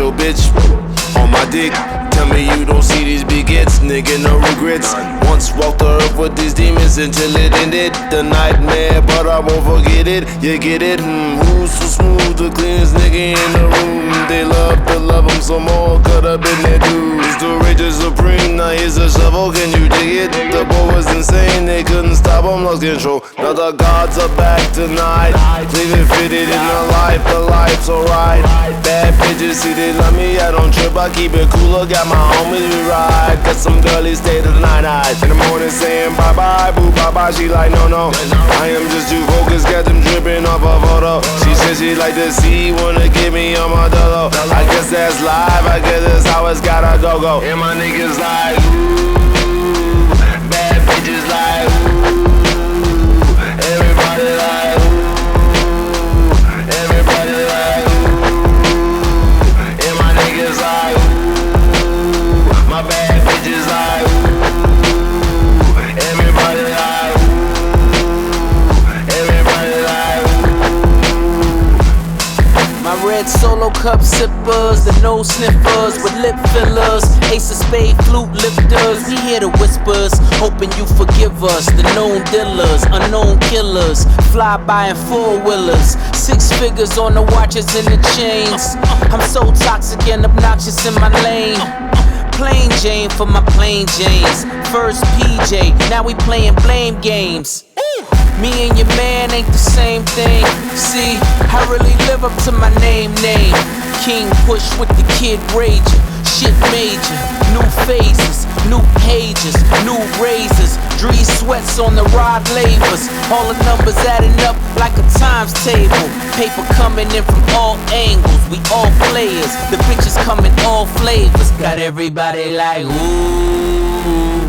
your bitch on my dick. Tell me you don't see these big hits, nigga, no regrets. Once walked the earth with these demons until it ended. The nightmare, but I won't forget it. You get it? Who's so smooth, the cleanest nigga in the room? They love to love him some more, cut up in their dudes. The rage is supreme, now here's a shovel, can you dig it? The boy was insane, they couldn't stop him, lost control. Now the gods are back tonight, leaving fitted in the life's alright. Bad bitches, see they love me, I don't trip, I keep it cooler, got my homies we ride. Got some girlies stay to the night. In the morning saying bye bye, boo bye bye, she like no no. I am just too focused, got them dripping off a photo. She said she like to see, wanna give me on my dolo. I guess that's live, I guess that's how it's gotta go. And my niggas like ooh, bad bitches like ooh, everybody like ooh, everybody like ooh, and my niggas like ooh, my bad bitches like ooh, everybody like ooh, everybody like ooh. My red solo cup sippers, the nose sniffers with lip fillers, ace of spade flute lifters. We hear the whispers, hoping you forgive us. The known dealers, unknown killers, fly by in four-wheelers. 6 figures on the watches and the chains. I'm so toxic and obnoxious in my lane. Plain Jane for my plain Janes. First PJ, now we playing blame games. Me and your man ain't the same thing. See, I really live up to my name. King Push with the Kid Rager. Shit major, new phases, new pages, new razors. Dree sweats on the rod labors. All the numbers adding up like a times table. Paper coming in from all angles. We all players, the bitches coming all flavors. Got everybody like ooh.